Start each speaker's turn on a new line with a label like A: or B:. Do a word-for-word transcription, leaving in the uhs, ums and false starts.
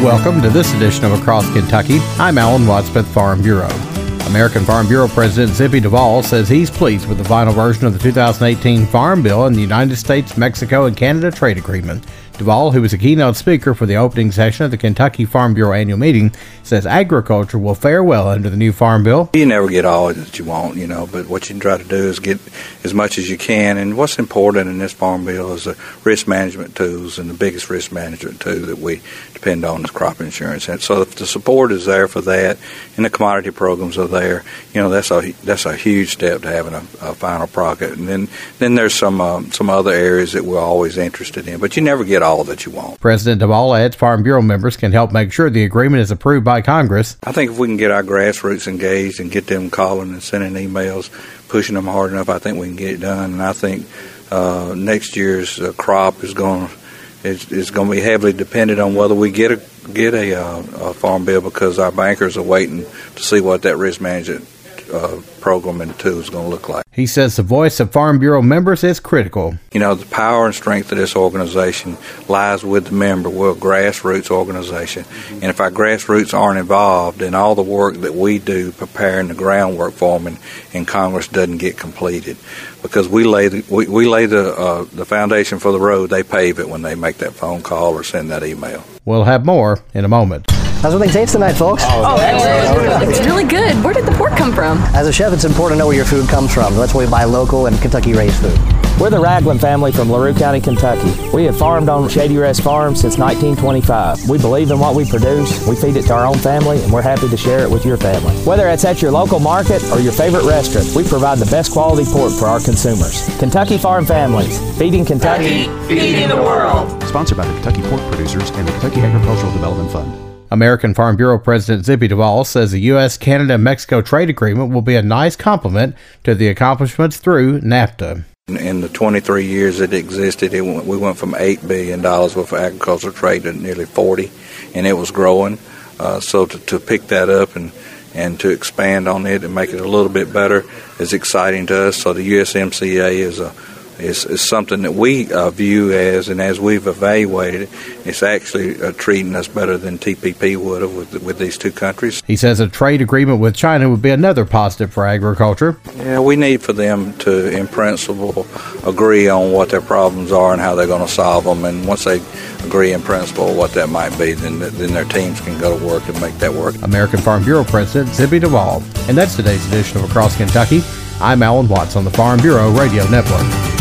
A: Welcome to this edition of Across Kentucky. I'm Alan Watts with Farm Bureau. American Farm Bureau President Zippy Duvall says he's pleased with the final version of the two thousand eighteen Farm Bill and the United States, Mexico, and Canada trade agreement. Duvall, who was a keynote speaker for the opening session of the Kentucky Farm Bureau annual meeting, says agriculture will fare well under the new Farm Bill.
B: You never get all that you want, you know, but what you can try to do is get as much as you can. And what's important in this Farm Bill is the risk management tools, and the biggest risk management tool that we depend on is crop insurance. And so if the support is there for that and the commodity programs are there, you know, that's a that's a huge step to having a, a final product. And then then there's some um, some other areas that we're always interested in, but you never get all that you want.
A: President Duvall adds Farm Bureau members can help make sure the agreement is approved by Congress.
B: I think if we can get our grassroots engaged and get them calling and sending emails, pushing them hard enough, I think we can get it done. And I think uh, next year's uh, crop is going is, is going to be heavily dependent on whether we get a get a, uh, a farm bill, because our bankers are waiting to see what that risk management uh, program and tool is going to look like.
A: He says the voice of Farm Bureau members is critical.
B: You know, the power and strength of this organization lies with the member. We're a grassroots organization. And if our grassroots aren't involved, then all the work that we do preparing the groundwork for them in, in Congress doesn't get completed. Because we lay the, we, we lay the, uh, the foundation for the road, they pave it when they make that phone call or send that email.
A: We'll have more in a moment.
C: How's everything tastes tonight, folks?
D: Oh, excellent. It's really good. Where did the pork come from?
C: As a chef, it's important to know where your food comes from. That's why we buy local and Kentucky-raised food.
E: We're the Ragland family from LaRue County, Kentucky. We have farmed on Shady Rest Farm since nineteen twenty-five. We believe in what we produce, we feed it to our own family, and we're happy to share it with your family. Whether it's at your local market or your favorite restaurant, we provide the best quality pork for our consumers. Kentucky Farm Families, feeding Kentucky,
F: feeding the world.
G: Sponsored by the Kentucky Pork Producers and the Kentucky Agricultural Development Fund.
A: American Farm Bureau President Zippy Duvall says the U S Canada Mexico trade agreement will be a nice complement to the accomplishments through NAFTA.
B: In the twenty-three years it existed, it went, we went from eight billion dollars worth of agricultural trade to nearly forty, and it was growing. Uh, so to, to pick that up and, and to expand on it and make it a little bit better is exciting to us. So the U S M C A is a Is, is something that we uh, view as, and as we've evaluated it, it's actually uh, treating us better than T P P would have with, with these two countries.
A: He says a trade agreement with China would be another positive for agriculture.
B: Yeah, we need for them to, in principle, agree on what their problems are and how they're going to solve them. And once they agree in principle what that might be, then, then their teams can go to work and make that work.
A: American Farm Bureau President Zippy Duvall. And that's today's edition of Across Kentucky. I'm Alan Watts on the Farm Bureau Radio Network.